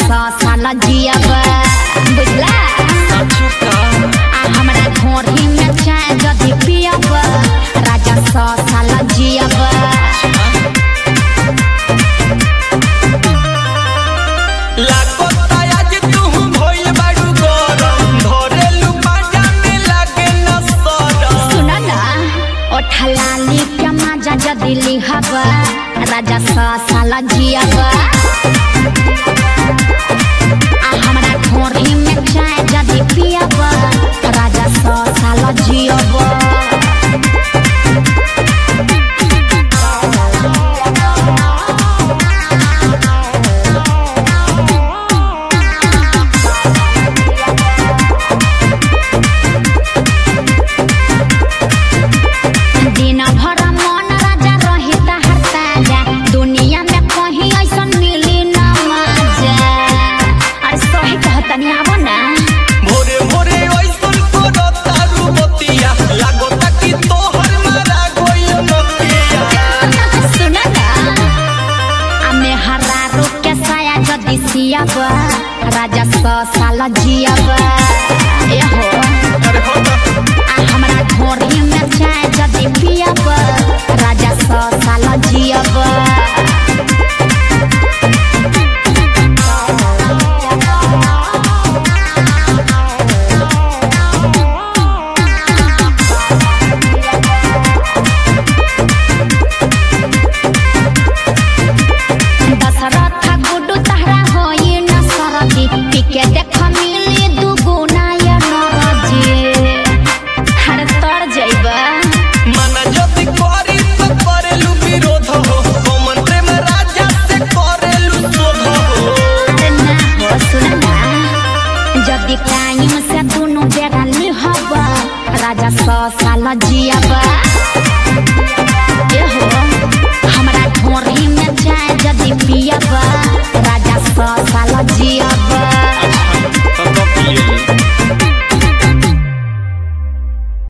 साल जियब बुझला हमरा घोड़ी में चाय जदी पियब राजा 100 साल जियब ठलाली के मजा जदी लिहब राजा 100 साल जियब हमरा घोड़ी में चाय जदी पियब राजा 100 साल जियब राजा 100 साल जियब हमरा घोड़ी में चाय जदी पियब राजा 100 साल जियब जदी टाइम से दोनों बेरा लिहब राजा 100 साल जियब।